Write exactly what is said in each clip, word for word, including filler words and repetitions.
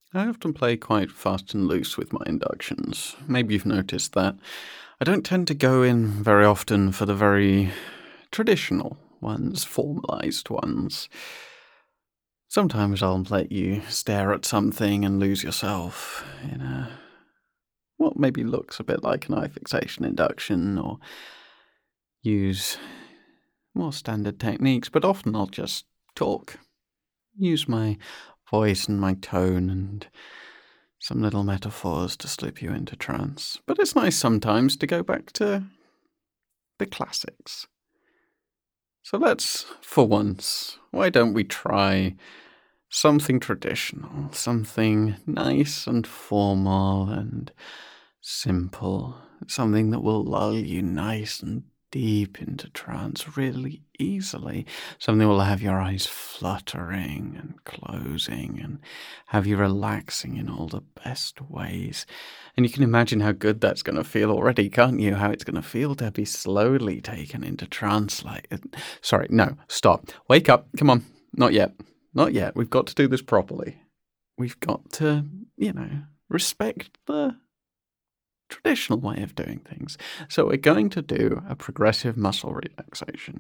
I often play quite fast and loose with my inductions. Maybe you've noticed that. I don't tend to go in very often for the very traditional ones, formalized ones. Sometimes I'll let you stare at something and lose yourself in a what maybe looks a bit like an eye fixation induction, or use more standard techniques, but often I'll just talk. Use my voice and my tone and some little metaphors to slip you into trance. But it's nice sometimes to go back to the classics. So let's, for once, why don't we try something traditional, something nice and formal and simple, something that will lull you nice and deep into trance really easily, something that will have your eyes fluttering and closing and have you relaxing in all the best ways. And you can imagine how good that's going to feel already, can't you? How it's going to feel to be slowly taken into trance. Like, sorry, no, stop. Wake up. Come on. Not yet. Not yet. We've got to do this properly. We've got to, you know, respect the traditional way of doing things. So we're going to do a progressive muscle relaxation.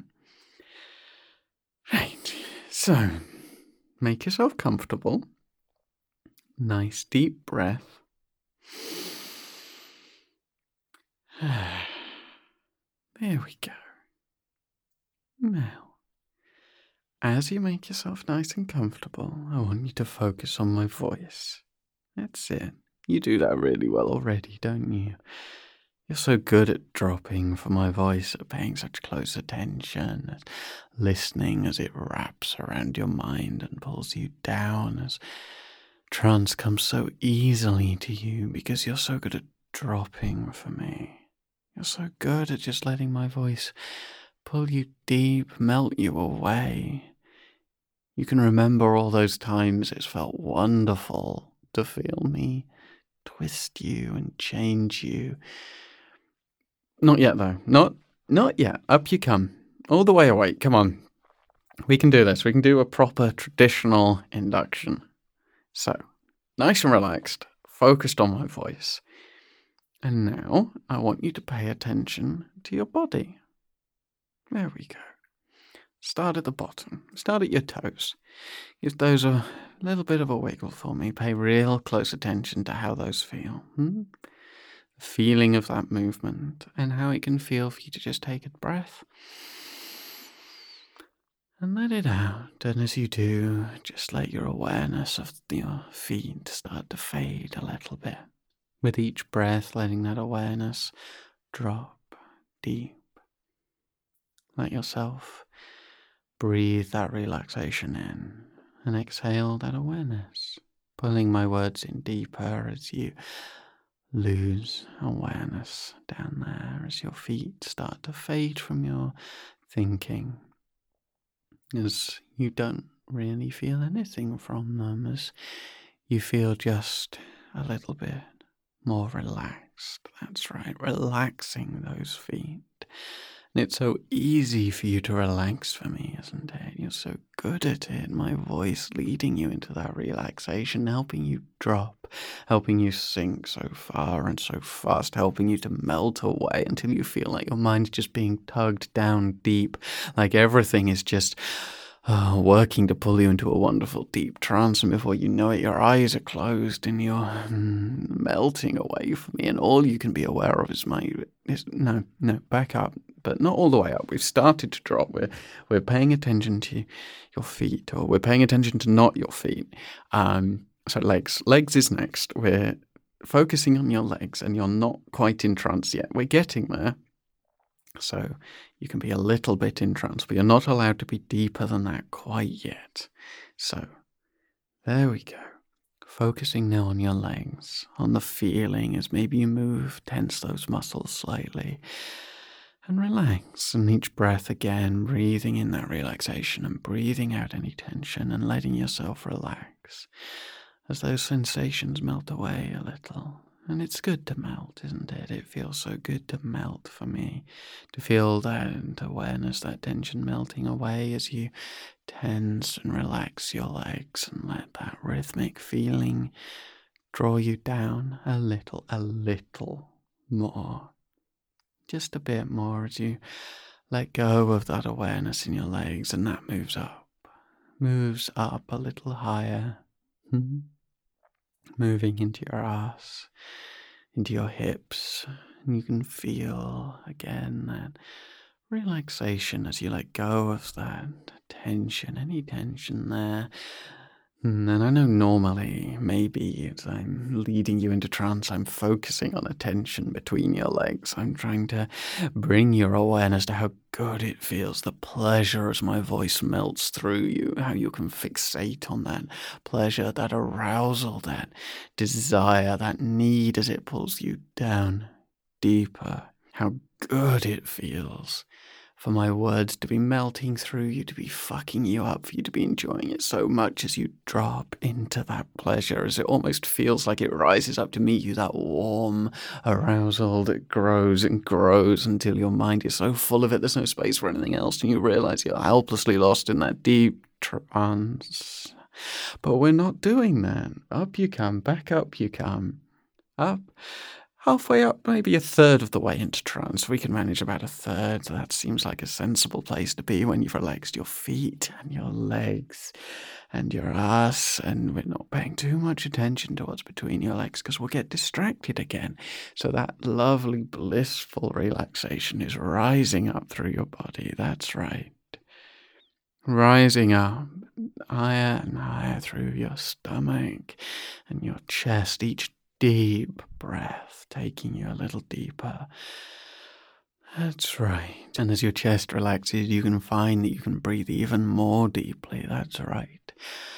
Right. So make yourself comfortable. Nice deep breath. There we go. Now, as you make yourself nice and comfortable, I want you to focus on my voice. That's it. You do that really well already, don't you? You're so good at dropping for my voice, at paying such close attention, at listening as it wraps around your mind and pulls you down, as trance comes so easily to you because you're so good at dropping for me. You're so good at just letting my voice pull you deep, melt you away. You can remember all those times it's felt wonderful to feel me twist you and change you. Not yet, though. Not not yet. Up you come. All the way awake. Come on. We can do this. We can do a proper traditional induction. So, nice and relaxed, focused on my voice. And now, I want you to pay attention to your body. There we go. Start at the bottom. Start at your toes. Give those a little bit of a wiggle for me. Pay real close attention to how those feel. Hmm? The feeling of that movement and how it can feel for you to just take a breath and let it out. And as you do, just let your awareness of your feet start to fade a little bit. With each breath, letting that awareness drop deep. Let yourself breathe that relaxation in and exhale that awareness, pulling my words in deeper as you lose awareness down there, as your feet start to fade from your thinking, as you don't really feel anything from them, as you feel just a little bit more relaxed. That's right, relaxing those feet. And it's so easy for you to relax for me, isn't it? You're so good at it. My voice leading you into that relaxation, helping you drop, helping you sink so far and so fast, helping you to melt away until you feel like your mind's just being tugged down deep, like everything is just oh, working to pull you into a wonderful deep trance, and before you know it, your eyes are closed and you're mm, melting away from me, and all you can be aware of is my is, no, no, back up, but not all the way up. We've started to drop. We're we're paying attention to your feet, or we're paying attention to not your feet. Um, so legs, legs is next. We're focusing on your legs, and you're not quite in trance yet. We're getting there. So you can be a little bit in trance, but you're not allowed to be deeper than that quite yet. So there we go. Focusing now on your legs, on the feeling as maybe you move, tense those muscles slightly, and relax. And each breath again, breathing in that relaxation and breathing out any tension and letting yourself relax as those sensations melt away a little. And it's good to melt, isn't it? It feels so good to melt for me, to feel that awareness, that tension melting away as you tense and relax your legs and let that rhythmic feeling draw you down a little, a little more. Just a bit more as you let go of that awareness in your legs, and that moves up, moves up a little higher, moving into your ass, into your hips, and you can feel again that relaxation as you let go of that tension, any tension there. And I know normally, maybe as I'm leading you into trance, I'm focusing on a tension between your legs. I'm trying to bring your awareness to how good it feels, the pleasure as my voice melts through you, how you can fixate on that pleasure, that arousal, that desire, that need as it pulls you down deeper, how good it feels for my words to be melting through you, to be fucking you up, for you to be enjoying it so much as you drop into that pleasure, as it almost feels like it rises up to meet you, that warm arousal that grows and grows until your mind is so full of it there's no space for anything else, and you realize you're helplessly lost in that deep trance. But we're not doing that. Up you come, back up you come, up. Halfway up, maybe a third of the way into trance. We can manage about a third. That seems like a sensible place to be when you've relaxed your feet and your legs and your ass, and we're not paying too much attention to what's between your legs because we'll get distracted again. So that lovely, blissful relaxation is rising up through your body. That's right. Rising up higher and higher through your stomach and your chest, each deep breath, taking you a little deeper. That's right. And as your chest relaxes, you can find that you can breathe even more deeply. That's right.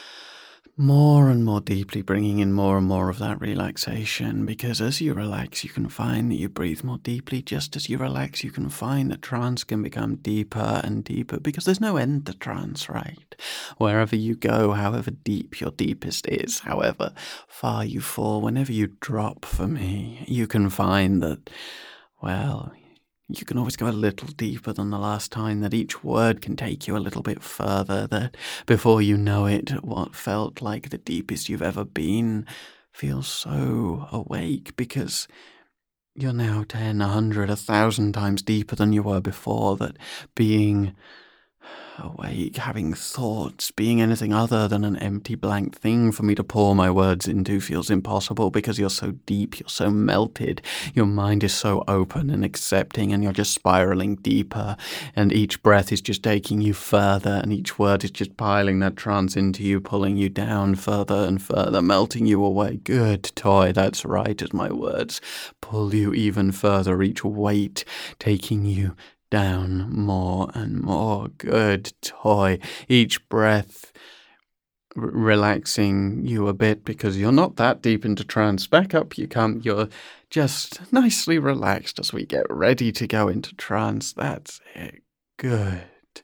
More and more deeply, bringing in more and more of that relaxation, because as you relax, you can find that you breathe more deeply. Just as you relax, you can find that trance can become deeper and deeper, because there's no end to trance, right? Wherever you go, however deep your deepest is, however far you fall, whenever you drop for me, you can find that, well, you can always go a little deeper than the last time, that each word can take you a little bit further, that before you know it, what felt like the deepest you've ever been feels so awake, because you're now ten, a hundred, a thousand times deeper than you were before, that being awake, having thoughts, being anything other than an empty blank thing for me to pour my words into feels impossible, because you're so deep, you're so melted, your mind is so open and accepting, and you're just spiraling deeper, and each breath is just taking you further, and each word is just piling that trance into you, pulling you down further and further, melting you away. Good toy, that's right, as my words pull you even further, each weight taking you down more and more. Good toy. Each breath r- relaxing you a bit, because you're not that deep into trance. Back up you come. You're just nicely relaxed as we get ready to go into trance. That's it. Good.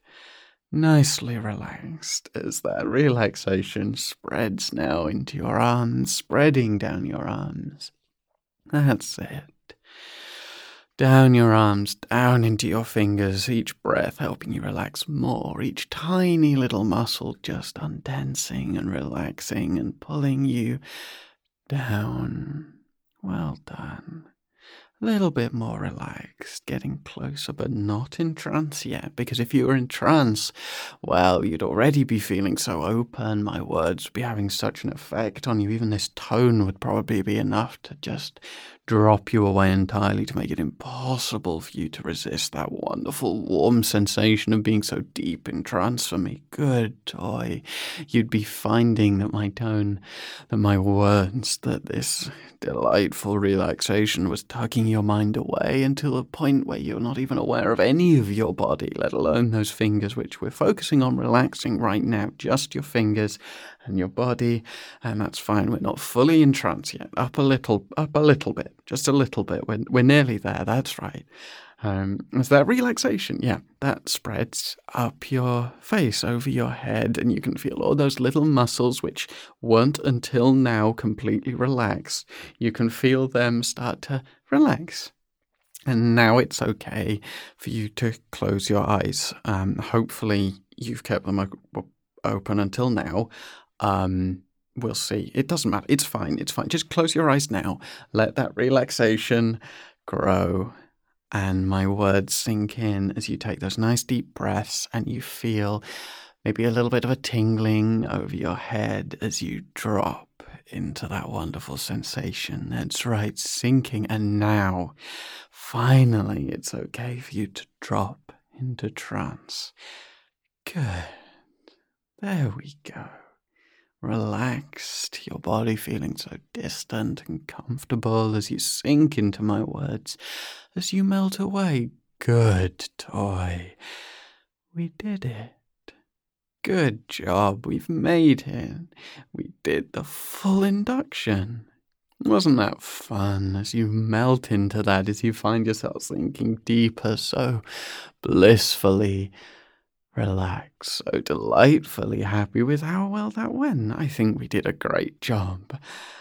Nicely relaxed as that relaxation spreads now into your arms, spreading down your arms. That's it. Down your arms, down into your fingers, each breath helping you relax more, each tiny little muscle just undensing and relaxing and pulling you down. Well done. A little bit more relaxed, getting closer, but not in trance yet, because if you were in trance, well, you'd already be feeling so open, my words would be having such an effect on you, even this tone would probably be enough to just drop you away entirely, to make it impossible for you to resist that wonderful warm sensation of being so deep in trance for me. Good toy. You'd be finding that my tone, that my words, that this delightful relaxation was tugging your mind away until a point where you're not even aware of any of your body, let alone those fingers, which we're focusing on relaxing right now. Just your fingers and your body, and that's fine. We're not fully in trance yet. Up a little, up a little bit, just a little bit. We're, we're nearly there, that's right. Um, is that relaxation? Yeah, that spreads up your face, over your head, and you can feel all those little muscles which weren't until now completely relaxed. You can feel them start to relax. And now it's okay for you to close your eyes. Um, hopefully you've kept them o- open until now. Um, we'll see. It doesn't matter. It's fine. It's fine. Just close your eyes now. Let that relaxation grow and my words sink in as you take those nice deep breaths and you feel maybe a little bit of a tingling over your head as you drop into that wonderful sensation. That's right, sinking. And now, finally, it's okay for you to drop into trance. Good. There we go. Relaxed, your body feeling so distant and comfortable as you sink into my words, as you melt away. Good toy. We did it. Good job, we've made it. We did the full induction. Wasn't that fun as you melt into that, as you find yourself sinking deeper, so blissfully relaxed, so delightfully happy with how well that went? I think we did a great job.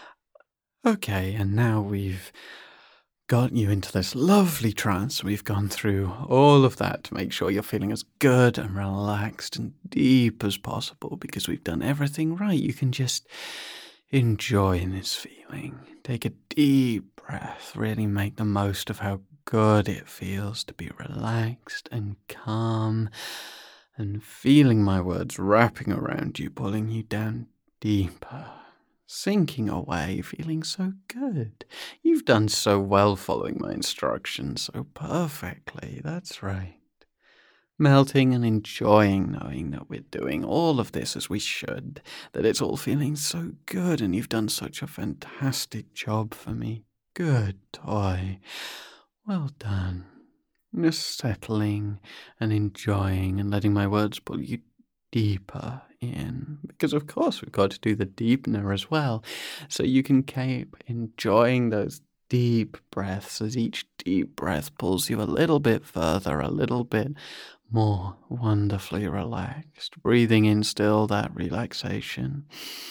Okay, and now we've got you into this lovely trance. We've gone through all of that to make sure you're feeling as good and relaxed and deep as possible because we've done everything right. You can just enjoy this feeling. Take a deep breath. Really make the most of how good it feels to be relaxed and calm and feeling my words wrapping around you, pulling you down deeper. Sinking away, feeling so good. You've done so well following my instructions so perfectly. That's right. Melting and enjoying knowing that we're doing all of this as we should, that it's all feeling so good and you've done such a fantastic job for me. Good toy. Well done. Just settling and enjoying and letting my words pull you deeper in, because of course we've got to do the deepener as well, so you can keep enjoying those deep breaths as each deep breath pulls you a little bit further, a little bit more wonderfully relaxed, breathing in still that relaxation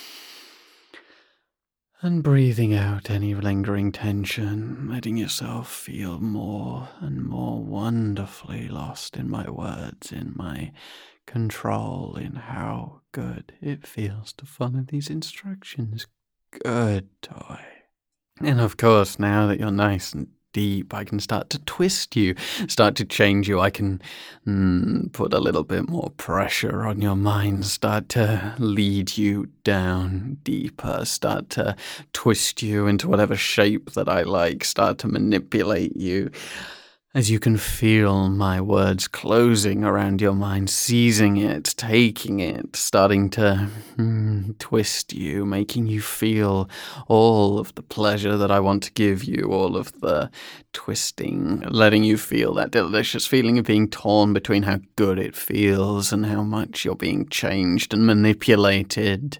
and breathing out any lingering tension, letting yourself feel more and more wonderfully lost in my words, in my control, in how good it feels to follow these instructions. Good toy. And of course, now that you're nice and deep, I can start to twist you, start to change you. I can mm, put a little bit more pressure on your mind, start to lead you down deeper, start to twist you into whatever shape that I like, start to manipulate you. As you can feel my words closing around your mind, seizing it, taking it, starting to mm, twist you, making you feel all of the pleasure that I want to give you, all of the twisting, letting you feel that delicious feeling of being torn between how good it feels and how much you're being changed and manipulated.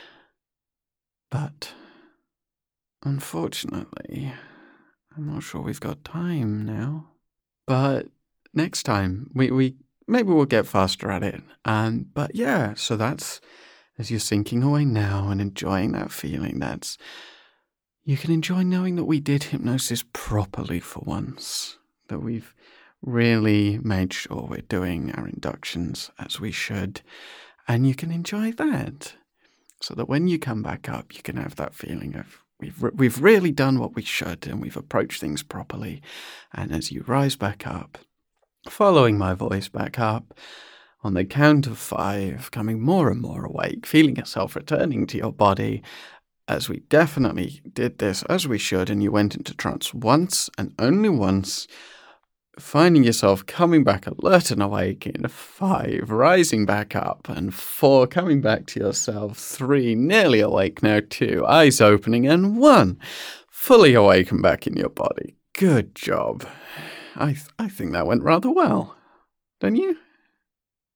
But unfortunately, I'm not sure we've got time now. But next time, we, we maybe we'll get faster at it. Um, but yeah, so that's, as you're sinking away now and enjoying that feeling, that's, you can enjoy knowing that we did hypnosis properly for once, that we've really made sure we're doing our inductions as we should, and you can enjoy that, so that when you come back up, you can have that feeling of, We've, re- we've really done what we should and we've approached things properly. And as you rise back up, following my voice back up, on the count of five, coming more and more awake, feeling yourself returning to your body, as we definitely did this as we should, and you went into trance once and only once, finding yourself coming back alert and awake in five, rising back up, and four, coming back to yourself, three, nearly awake now, two, eyes opening, and one, fully awake and back in your body. Good job. I th- I think that went rather well, don't you?